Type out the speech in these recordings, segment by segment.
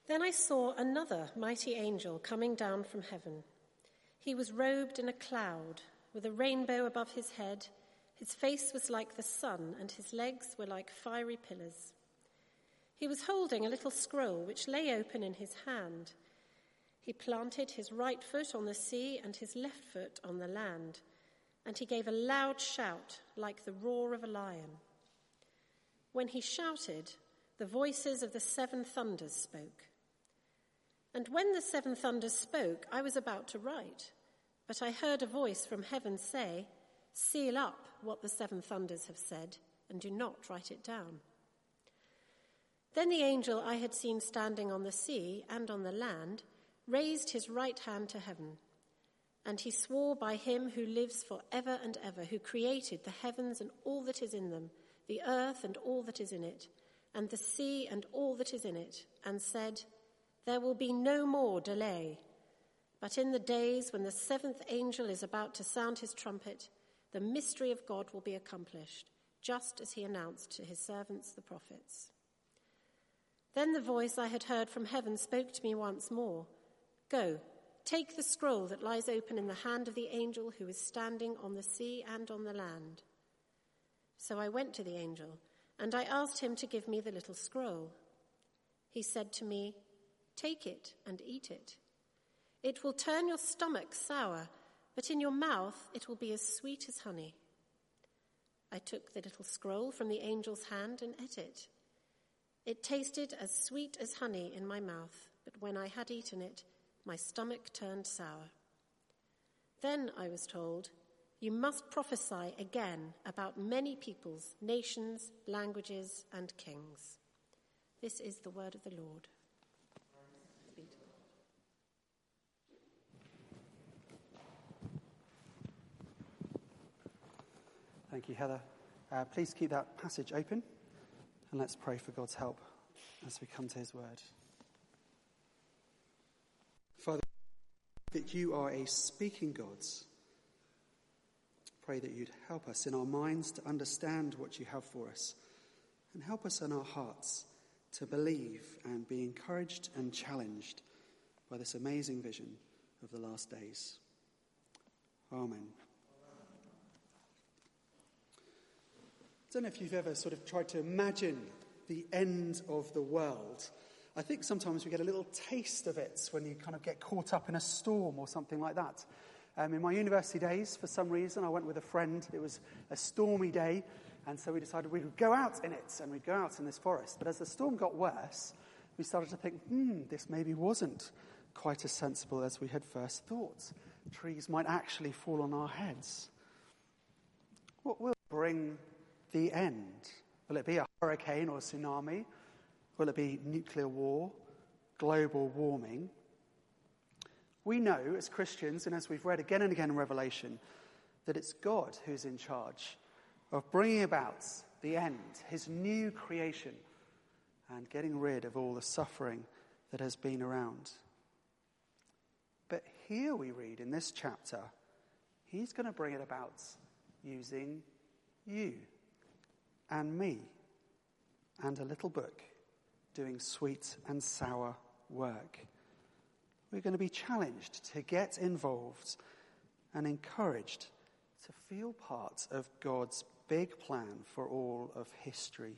Then I saw another mighty angel coming down from heaven. He was robed in a cloud, with a rainbow above his head. His face was like the sun, and his legs were like fiery pillars. He was holding a little scroll which lay open in his hand. He planted his right foot on the sea and his left foot on the land, and he gave a loud shout like the roar of a lion. When he shouted, the voices of the seven thunders spoke. And when the seven thunders spoke, I was about to write, but I heard a voice from heaven say, "Seal up what the seven thunders have said, and do not write it down." Then the angel I had seen standing on the sea and on the land raised his right hand to heaven, and he swore by him who lives for ever and ever, who created the heavens and all that is in them, the earth and all that is in it, and the sea and all that is in it, and said, "There will be no more delay. But in the days when the seventh angel is about to sound his trumpet, the mystery of God will be accomplished, just as he announced to his servants the prophets." Then the voice I had heard from heaven spoke to me once more. "Go, take the scroll that lies open in the hand of the angel who is standing on the sea and on the land." So I went to the angel, and I asked him to give me the little scroll. He said to me, "Take it and eat it. It will turn your stomach sour, but in your mouth it will be as sweet as honey." I took the little scroll from the angel's hand and ate it. It tasted as sweet as honey in my mouth, but when I had eaten it, my stomach turned sour. Then I was told, "You must prophesy again about many peoples, nations, languages, and kings." This is the word of the Lord. Thank you, Heather. Please keep that passage open, and let's pray for God's help as we come to his word. Father, that you are a speaking God. Pray that you'd help us in our minds to understand what you have for us, and help us in our hearts to believe and be encouraged and challenged by this amazing vision of the last days. Amen. I don't know if you've ever sort of tried to imagine the end of the world. I think sometimes we get a little taste of it when you kind of get caught up in a storm or something like that. In my university days, for some reason, I went with a friend. It was a stormy day, and so we decided we would go out in it, and we'd go out in this forest. But as the storm got worse, we started to think, this maybe wasn't quite as sensible as we had first thought. Trees might actually fall on our heads. What will bring the end? Will it be a hurricane or a tsunami? Will it be nuclear war, global warming? We know as Christians, and as we've read again and again in Revelation, that it's God who's in charge of bringing about the end, his new creation, and getting rid of all the suffering that has been around. But here we read in this chapter, he's going to bring it about using you and me and a little book doing sweet and sour work. We're going to be challenged to get involved and encouraged to feel part of God's big plan for all of history.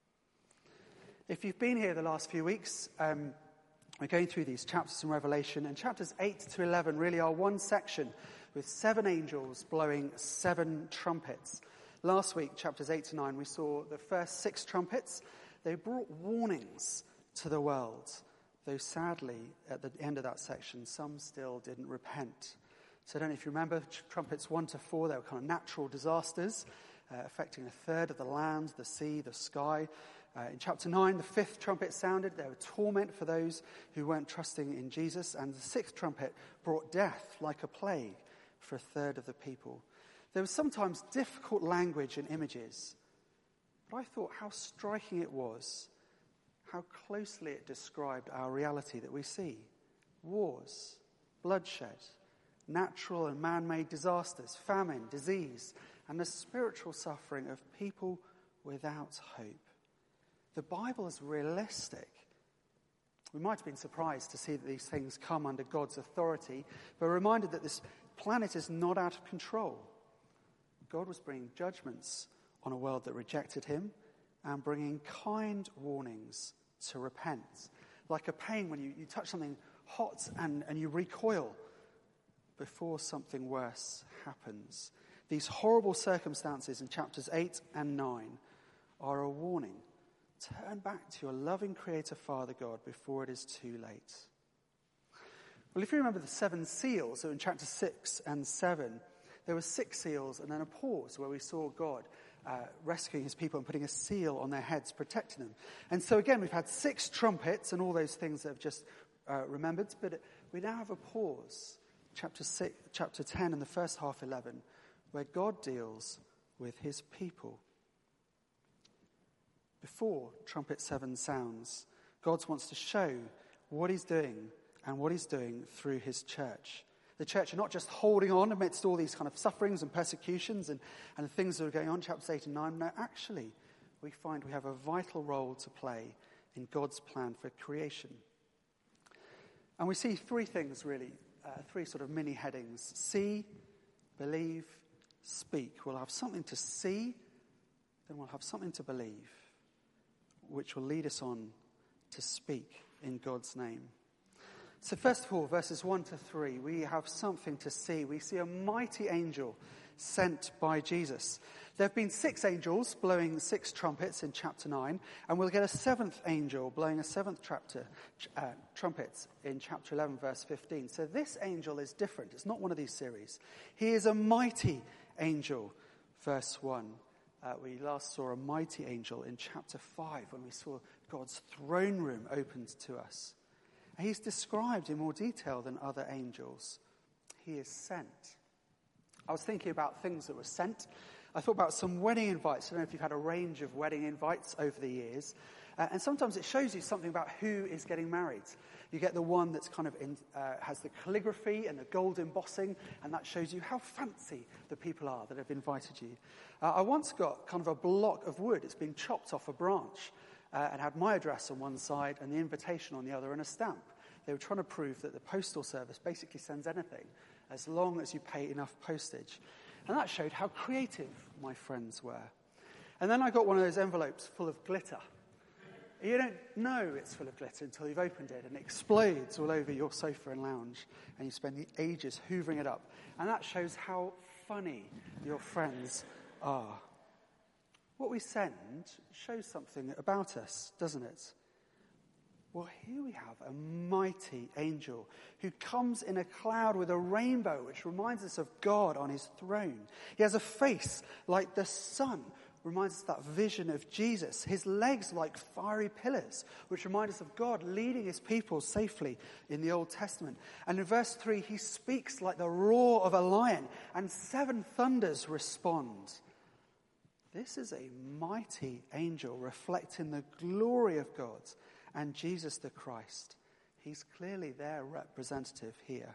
If you've been here the last few weeks, we're going through these chapters in Revelation, and chapters 8 to 11 really are one section with 7 angels blowing 7 trumpets. Last week, chapters 8 to 9, we saw the first 6 trumpets. They brought warnings to the world, though sadly, at the end of that section, some still didn't repent. So I don't know if you remember, trumpets 1 to 4, they were kind of natural disasters, affecting a third of the land, the sea, the sky. In chapter 9, the 5th trumpet sounded. There were torment for those who weren't trusting in Jesus. And the 6th trumpet brought death like a plague for a third of the people. There was sometimes difficult language and images, but I thought how striking it was, how closely it described our reality that we see. Wars, bloodshed, natural and man-made disasters, famine, disease, and the spiritual suffering of people without hope. The Bible is realistic. We might have been surprised to see that these things come under God's authority, but reminded that this planet is not out of control. God was bringing judgments on a world that rejected him and bringing kind warnings to repent. Like a pain when you touch something hot and you recoil before something worse happens. These horrible circumstances in chapters 8 and 9 are a warning. Turn back to your loving Creator Father God before it is too late. Well, if you remember the 7 seals, so in chapter 6 and 7, there were 6 seals and then a pause where we saw God rescuing his people and putting a seal on their heads, protecting them. And so again, we've had 6 trumpets and all those things that I've just remembered, but we now have a pause, chapter 10 and the first half 11, where God deals with his people. Before trumpet 7 sounds, God wants to show what he's doing and what he's doing through his church. The church are not just holding on amidst all these kind of sufferings and persecutions and things that are going on, chapters 8 and 9. No, actually, we find we have a vital role to play in God's plan for creation. And we see 3 things really, 3 sort of mini headings. See, believe, speak. We'll have something to see, then we'll have something to believe, which will lead us on to speak in God's name. So first of all, verses 1 to 3, we have something to see. We see a mighty angel sent by Jesus. There have been 6 angels blowing 6 trumpets in chapter 9, and we'll get a 7th angel blowing a 7th trumpet in chapter 11, verse 15. So this angel is different. It's not one of these series. He is a mighty angel, verse 1. We last saw a mighty angel in chapter 5 when we saw God's throne room opened to us. He's described in more detail than other angels. He is sent. I was thinking about things that were sent. I thought about some wedding invites. I don't know if you've had a range of wedding invites over the years. And sometimes it shows you something about who is getting married. You get the one that's kind of has the calligraphy and the gold embossing, and that shows you how fancy the people are that have invited you. I once got kind of a block of wood. It's been chopped off a branch and had my address on one side and the invitation on the other and a stamp. They were trying to prove that the postal service basically sends anything as long as you pay enough postage. And that showed how creative my friends were. And then I got one of those envelopes full of glitter. You don't know it's full of glitter until you've opened it, and it explodes all over your sofa and lounge, and you spend the ages hoovering it up. And that shows how funny your friends are. What we send shows something about us, doesn't it? Well, here we have a mighty angel who comes in a cloud with a rainbow, which reminds us of God on his throne. He has a face like the sun, reminds us of that vision of Jesus. His legs like fiery pillars, which remind us of God leading his people safely in the Old Testament. And in verse 3, he speaks like the roar of a lion, and 7 thunders respond. This is a mighty angel reflecting the glory of God and Jesus the Christ. He's clearly their representative here.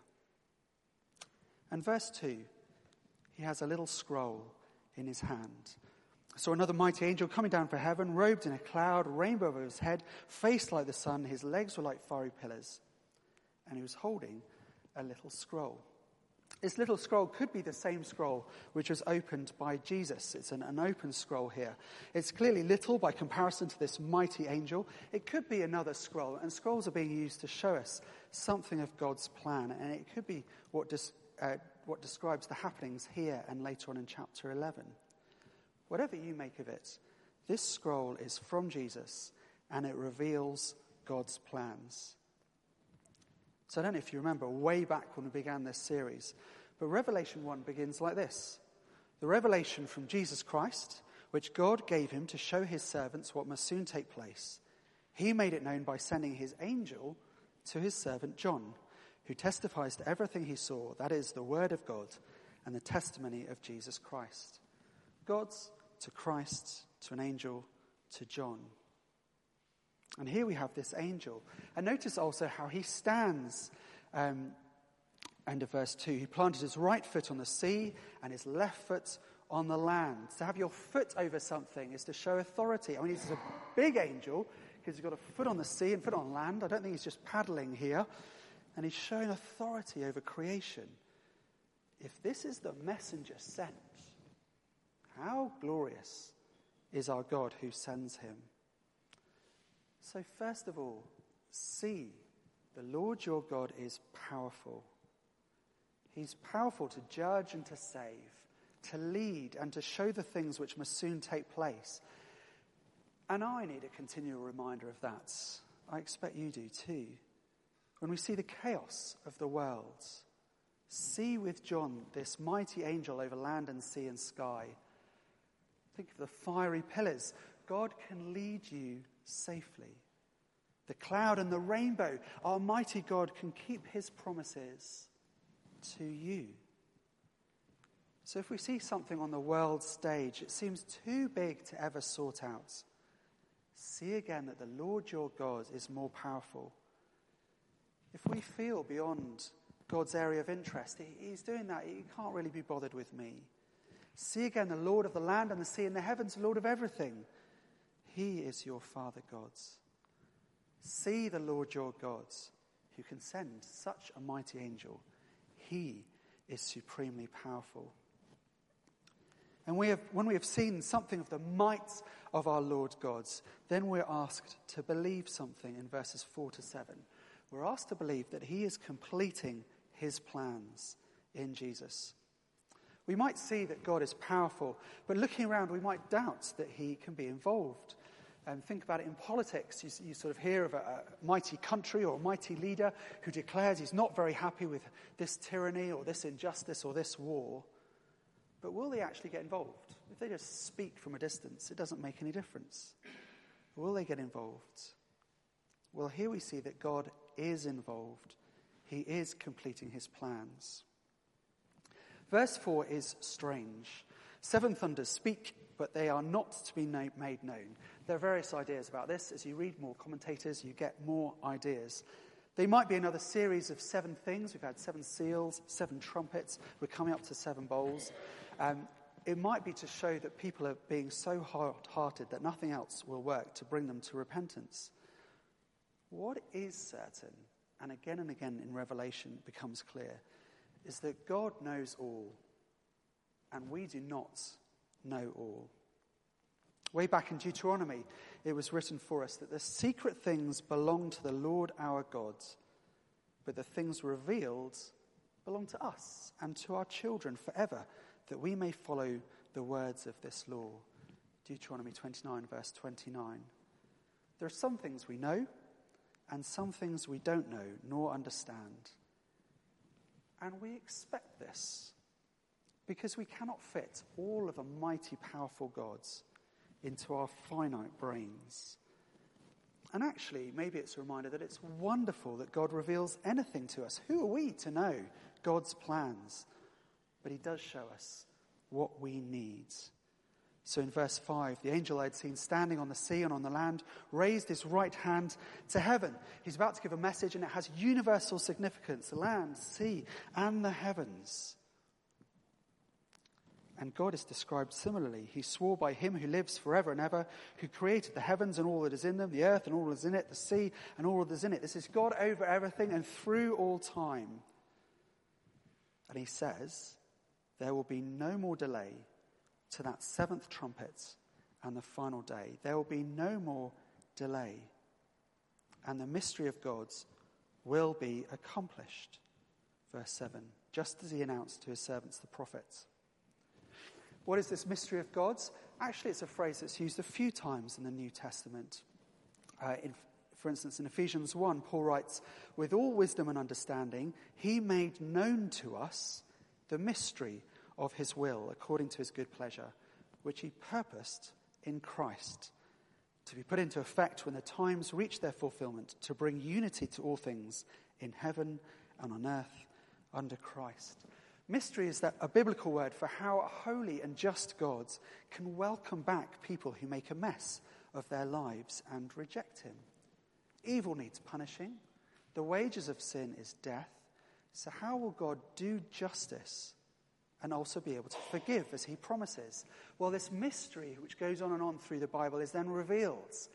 And verse 2, he has a little scroll in his hand. So another mighty angel coming down from heaven, robed in a cloud, rainbow over his head, face like the sun, his legs were like fiery pillars, and he was holding a little scroll. This little scroll could be the same scroll which was opened by Jesus. It's an open scroll here. It's clearly little by comparison to this mighty angel. It could be another scroll, and scrolls are being used to show us something of God's plan, and it could be what describes the happenings here and later on in chapter 11. Whatever you make of it, this scroll is from Jesus, and it reveals God's plans. So I don't know if you remember way back when we began this series, but Revelation 1 begins like this. The revelation from Jesus Christ, which God gave him to show his servants what must soon take place. He made it known by sending his angel to his servant John, who testifies to everything he saw, that is, the word of God and the testimony of Jesus Christ. God's to Christ, to an angel, to John. And here we have this angel. And notice also how he stands. End of verse 2. He planted his right foot on the sea and his left foot on the land. To have your foot over something is to show authority. I mean, he's a big angel because he's got a foot on the sea and foot on land. I don't think he's just paddling here. And he's showing authority over creation. If this is the messenger sent, how glorious is our God who sends him? So first of all, see, the Lord your God is powerful. He's powerful to judge and to save, to lead and to show the things which must soon take place. And I need a continual reminder of that. I expect you do too. When we see the chaos of the world, see with John this mighty angel over land and sea and sky. Think of the fiery pillars. God can lead you safely. The cloud and the rainbow, our mighty God can keep his promises to you. So if we see something on the world stage, it seems too big to ever sort out. See again that the Lord your God is more powerful. If we feel beyond God's area of interest, he's doing that, he can't really be bothered with me. See again the Lord of the land and the sea and the heavens, Lord of everything. He is your Father God. See the Lord your God, who can send such a mighty angel. He is supremely powerful. And when we have seen something of the might of our Lord God, then we're asked to believe something in verses 4 to 7. We're asked to believe that he is completing his plans in Jesus. We might see that God is powerful, but looking around we might doubt that he can be involved. And think about it in politics. You sort of hear of a mighty country or a mighty leader who declares he's not very happy with this tyranny or this injustice or this war. But will they actually get involved? If they just speak from a distance, it doesn't make any difference. Will they get involved? Well, here we see that God is involved. He is completing his plans. Verse 4 is strange. 7 thunders speak, but they are not to be made known. There are various ideas about this. As you read more commentators, you get more ideas. They might be another series of 7 things. We've had 7 seals, 7 trumpets. We're coming up to 7 bowls. It might be to show that people are being so hard-hearted that nothing else will work to bring them to repentance. What is certain, and again in Revelation becomes clear, is that God knows all, and we do not know all. Way back in Deuteronomy, it was written for us that the secret things belong to the Lord our God, but the things revealed belong to us and to our children forever, that we may follow the words of this law. Deuteronomy 29, verse 29. There are some things we know, and some things we don't know nor understand. And we expect this, because we cannot fit all of the mighty, powerful gods into our finite brains. And actually, maybe it's a reminder that it's wonderful that God reveals anything to us. Who are we to know God's plans? But he does show us what we need. So in verse 5, the angel I had seen standing on the sea and on the land raised his right hand to heaven. He's about to give a message, and it has universal significance: the land, sea, and the heavens. And God is described similarly. He swore by him who lives forever and ever, who created the heavens and all that is in them, the earth and all that is in it, the sea and all that is in it. This is God over everything and through all time. And he says, there will be no more delay to that 7th trumpet and the final day. There will be no more delay. And the mystery of God's will be accomplished. Verse 7, just as he announced to his servants, the prophets. What is this mystery of God's? Actually, it's a phrase that's used a few times in the New Testament. For instance, in Ephesians 1, Paul writes, with all wisdom and understanding, he made known to us the mystery of his will, according to his good pleasure, which he purposed in Christ, to be put into effect when the times reach their fulfillment, to bring unity to all things in heaven and on earth under Christ. Mystery is a biblical word for how a holy and just God can welcome back people who make a mess of their lives and reject him. Evil needs punishing. The wages of sin is death. So how will God do justice and also be able to forgive as he promises? Well, this mystery, which goes on and on through the Bible, is then revealed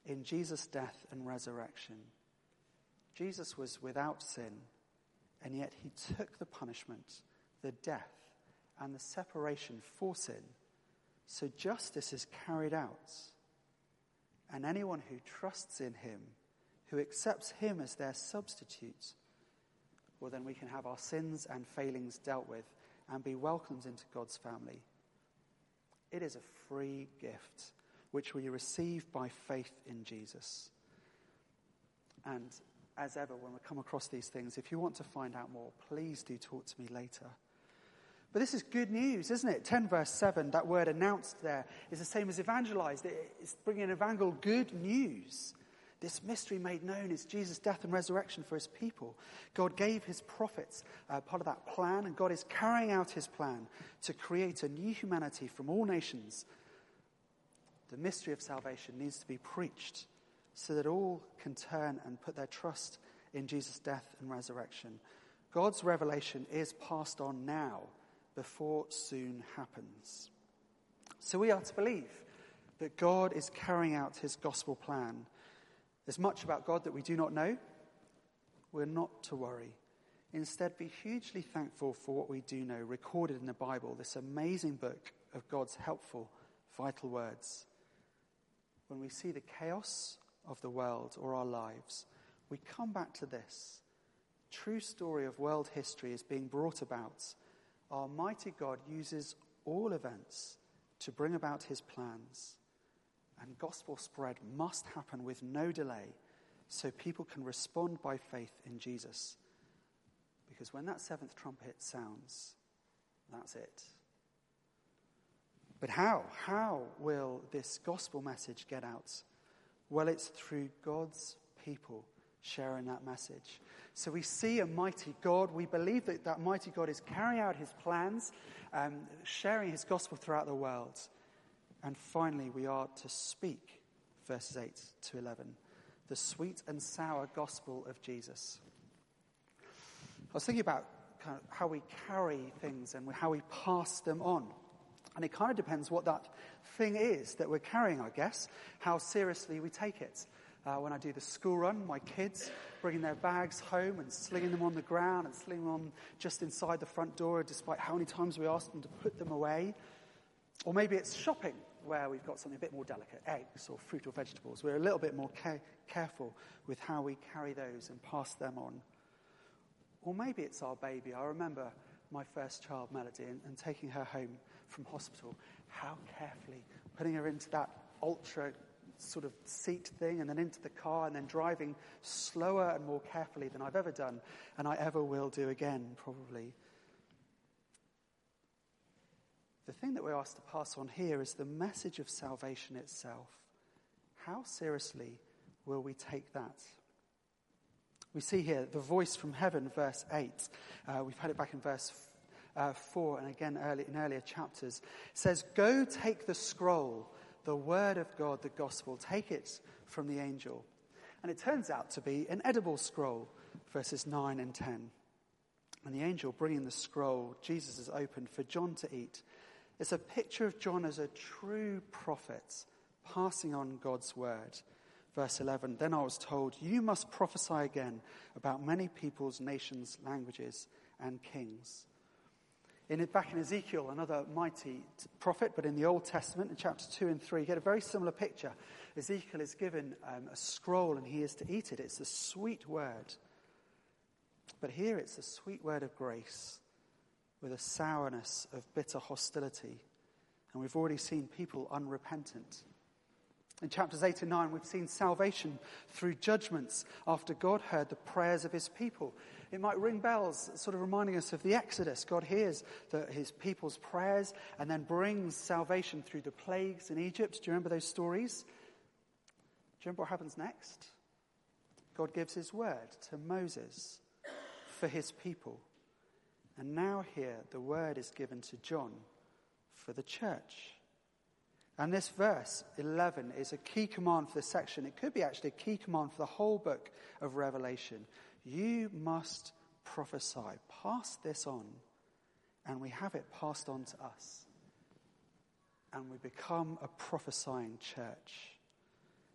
in Jesus' death and resurrection. Jesus was without sin, and yet he took the punishment, the death, and the separation for sin. So justice is carried out. And anyone who trusts in him, who accepts him as their substitute, well, then we can have our sins and failings dealt with and be welcomed into God's family. It is a free gift which we receive by faith in Jesus. And as ever, when we come across these things, if you want to find out more, please do talk to me later. But this is good news, isn't it? 10 verse 7, that word announced there is the same as evangelized. It's bringing evangel, good news. This mystery made known is Jesus' death and resurrection for his people. God gave his prophets part of that plan, and God is carrying out his plan to create a new humanity from all nations. The mystery of salvation needs to be preached so that all can turn and put their trust in Jesus' death and resurrection. God's revelation is passed on now before soon happens. So we are to believe that God is carrying out his gospel plan. There's much about God that we do not know. We're not to worry. Instead, be hugely thankful for what we do know, recorded in the Bible, this amazing book of God's helpful, vital words. When we see the chaos of the world or our lives, we come back to this. True story of world history is being brought about. Our mighty God uses all events to bring about his plans. And gospel spread must happen with no delay so people can respond by faith in Jesus. Because when that seventh trumpet sounds, that's it. But how? How will this gospel message get out? Well, it's through God's people sharing that message. So we see a mighty God. We believe that that mighty God is carrying out his plans, sharing his gospel throughout the world. And finally, we are to speak, verses 8 to 11, the sweet and sour gospel of Jesus. I was thinking about kind of how we carry things and how we pass them on. And it kind of depends what that thing is that we're carrying, I guess, how seriously we take it. When I do the school run, my kids bringing their bags home and slinging them on the ground and slinging them on just inside the front door, despite how many times we ask them to put them away. Or maybe it's shopping, where we've got something a bit more delicate, eggs or fruit or vegetables. We're a little bit more careful with how we carry those and pass them on. Or maybe it's our baby. I remember my first child, Melody, and taking her home from hospital, how carefully putting her into that ultra sort of seat thing and then into the car and then driving slower and more carefully than I've ever done and I ever will do again, probably. The thing that we're asked to pass on here is the message of salvation itself. How seriously will we take that? We see here the voice from heaven, verse 8. We've had it back in verse 4 and again in earlier chapters. It says, "Go take the scroll, the word of God, the gospel. Take it from the angel." And it turns out to be an edible scroll, verses 9 and 10. And the angel bringing the scroll, Jesus has opened for John to eat. It's a picture of John as a true prophet, passing on God's word. Verse 11, "Then I was told, you must prophesy again about many peoples, nations, languages, and kings." Back in Ezekiel, another mighty prophet, but in the Old Testament, in chapters 2 and 3, you get a very similar picture. Ezekiel is given a scroll and he is to eat it. It's the sweet word. But here it's the sweet word of grace with a sourness of bitter hostility. And we've already seen people unrepentant. In chapters 8 and 9, we've seen salvation through judgments after God heard the prayers of his people. It might ring bells, sort of reminding us of the Exodus. God hears his people's prayers and then brings salvation through the plagues in Egypt. Do you remember those stories? Do you remember what happens next? God gives his word to Moses for his people. And now here, the word is given to John for the church. And this verse 11 is a key command for this section. It could be actually a key command for the whole book of Revelation. You must prophesy. Pass this on. And we have it passed on to us. And we become a prophesying church.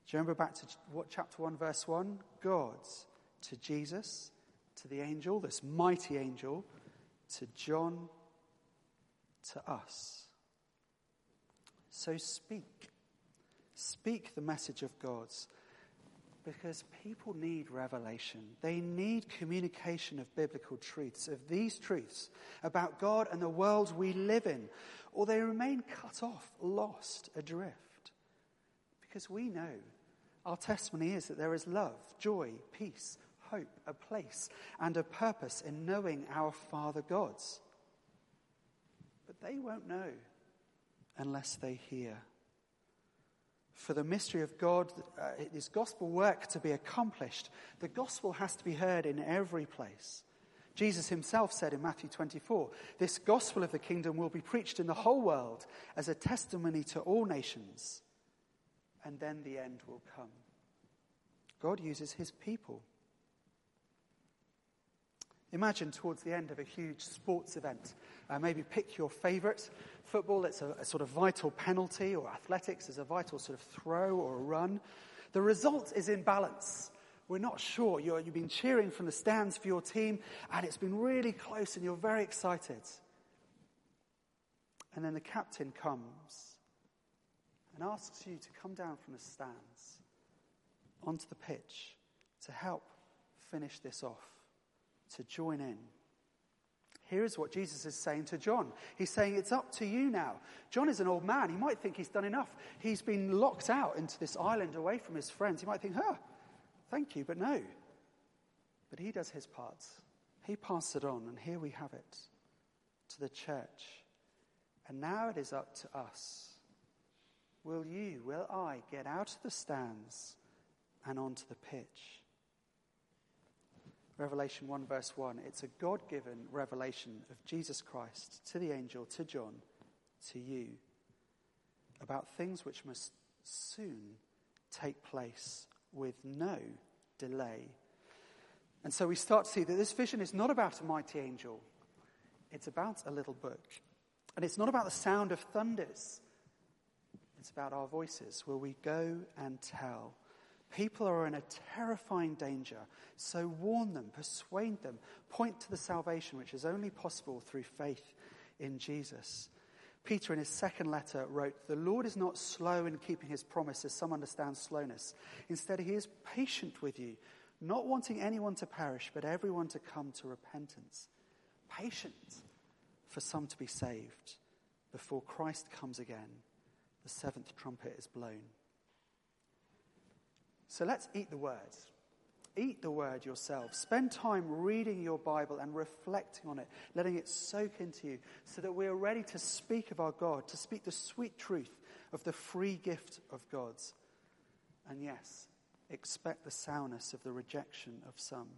Do you remember back to what chapter 1, verse 1? God to Jesus, to the angel, this mighty angel, to John, to us. So speak. Speak the message of God's. Because people need revelation. They need communication of biblical truths, of these truths about God and the world we live in. Or they remain cut off, lost, adrift. Because we know our testimony is that there is love, joy, peace, hope, a place and a purpose in knowing our Father God's. But they won't know unless they hear. For the mystery of God, His gospel work to be accomplished, the gospel has to be heard in every place. Jesus himself said in Matthew 24, this gospel of the kingdom will be preached in the whole world as a testimony to all nations, and then the end will come. God uses his people. Imagine towards the end of a huge sports event, maybe pick your favourite. Football, it's a sort of vital penalty, or athletics is a vital sort of throw or a run. The result is in balance. We're not sure. You've been cheering from the stands for your team, and it's been really close, and you're very excited. And then the captain comes and asks you to come down from the stands onto the pitch to help finish this off, to join in. Here is what Jesus is saying to John. He's saying, it's up to you now. John is an old man. He might think he's done enough. He's been locked out into this island away from his friends. He might think, thank you, but no. But he does his part. He passed it on, and here we have it to the church. And now it is up to us. Will I get out of the stands and onto the pitch? Revelation 1 verse 1, it's a God-given revelation of Jesus Christ to the angel, to John, to you, about things which must soon take place with no delay. And so we start to see that this vision is not about a mighty angel. It's about a little book. And it's not about the sound of thunders. It's about our voices. Will we go and tell? People are in a terrifying danger, so warn them, persuade them, point to the salvation which is only possible through faith in Jesus. Peter, in his second letter, wrote, "The Lord is not slow in keeping his promise, as some understand slowness. Instead, he is patient with you, not wanting anyone to perish, but everyone to come to repentance." Patient for some to be saved before Christ comes again. The seventh trumpet is blown. So let's eat the word. Eat the word yourself. Spend time reading your Bible and reflecting on it, letting it soak into you, so that we are ready to speak of our God, to speak the sweet truth of the free gift of God's. And yes, expect the sourness of the rejection of some.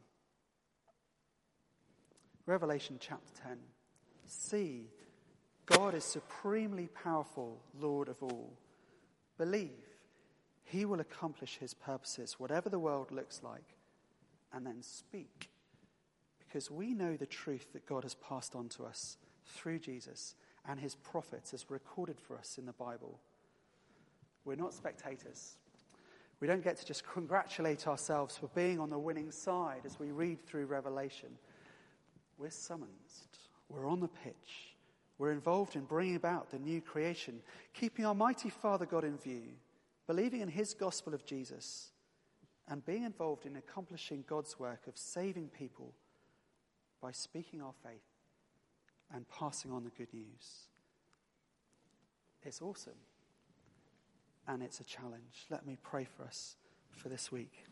Revelation chapter 10. See, God is supremely powerful, Lord of all. Believe. He will accomplish his purposes, whatever the world looks like, and then speak. Because we know the truth that God has passed on to us through Jesus and his prophets as recorded for us in the Bible. We're not spectators. We don't get to just congratulate ourselves for being on the winning side as we read through Revelation. We're summoned. We're on the pitch. We're involved in bringing about the new creation, keeping our mighty Father God in view, believing in his gospel of Jesus, and being involved in accomplishing God's work of saving people by speaking our faith and passing on the good news. It's awesome, and it's a challenge. Let me pray for us for this week.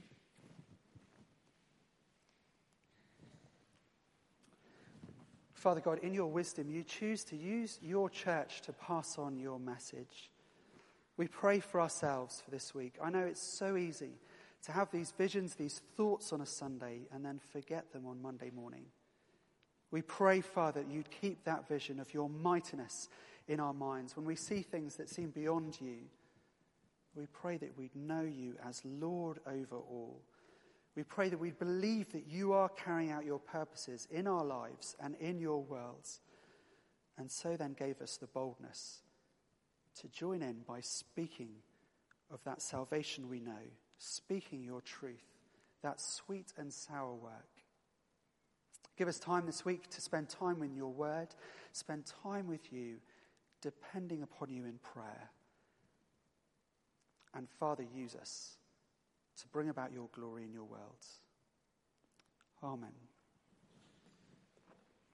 Father God, in your wisdom, you choose to use your church to pass on your message. We pray for ourselves for this week. I know it's so easy to have these visions, these thoughts on a Sunday, and then forget them on Monday morning. We pray, Father, that you'd keep that vision of your mightiness in our minds. When we see things that seem beyond you, we pray that we'd know you as Lord over all. We pray that we'd believe that you are carrying out your purposes in our lives and in your worlds, and so then gave us the boldness to join in by speaking of that salvation we know, speaking your truth, that sweet and sour work. Give us time this week to spend time in your word, spend time with you, depending upon you in prayer. And Father, use us to bring about your glory in your world. Amen.